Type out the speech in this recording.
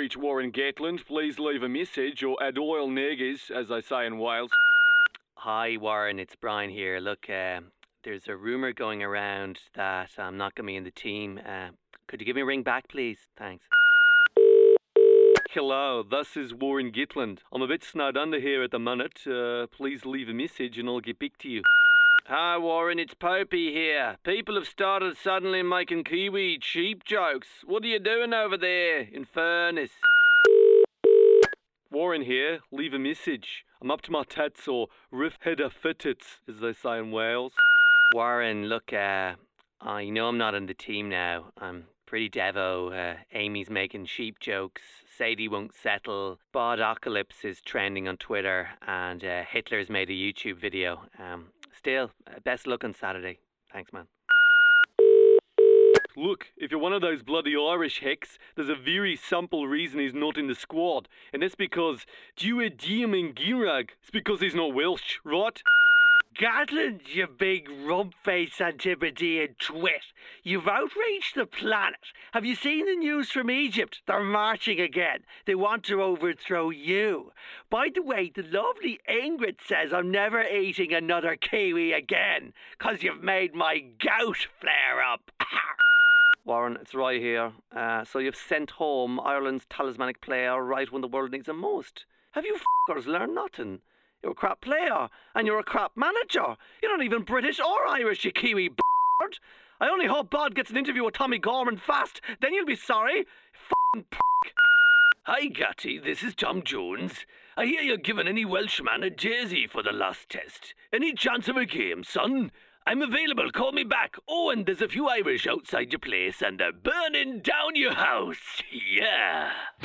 reached Warren Gatland. Please leave a message or add oil negus, as they say in Wales. Hi Warren, it's Brian here. Look, there's a rumour going around that I'm not going to be in the team. Could you give me a ring back, please? Thanks. Hello, this is Warren Gatland. I'm a bit snowed under here at the minute. Please leave a message and I'll get back to you. Hi Warren, it's Popey here. People have started suddenly making Kiwi cheap jokes. What are you doing over there, in Furness? Warren here, leave a message. I'm up to my tats, or riff header fittits, as they say in Wales. Warren, look, I know I'm not on the team now. I'm pretty devo. Amy's making sheep jokes. Sadie won't settle. Bodocalypse is trending on Twitter. And Hitler's made a YouTube video. Still, best luck on Saturday. Thanks, man. Look, if you're one of those bloody Irish hicks, there's a very simple reason he's not in the squad. And that's because Dua Diamond Girag. It's because he's not Welsh, right? Gatland, you big rump-faced Antipodean twit. You've outraged the planet. Have you seen the news from Egypt? They're marching again. They want to overthrow you. By the way, the lovely Ingrid says I'm never eating another kiwi again, 'cause you've made my gout flare up. Warren, it's Roy here. So you've sent home Ireland's talismanic player right when the world needs him most. Have you f***ers learned nothing? You're a crap player, and you're a crap manager. You're not even British or Irish, you Kiwi b****. I only hope Bod gets an interview with Tommy Gorman fast, then you'll be sorry. F***ing prick. Hi, Gatty, this is Tom Jones. I hear you're giving any Welshman a jersey for the last test. Any chance of a game, son? I'm available, call me back. Oh, and there's a few Irish outside your place, and they're burning down your house. Yeah.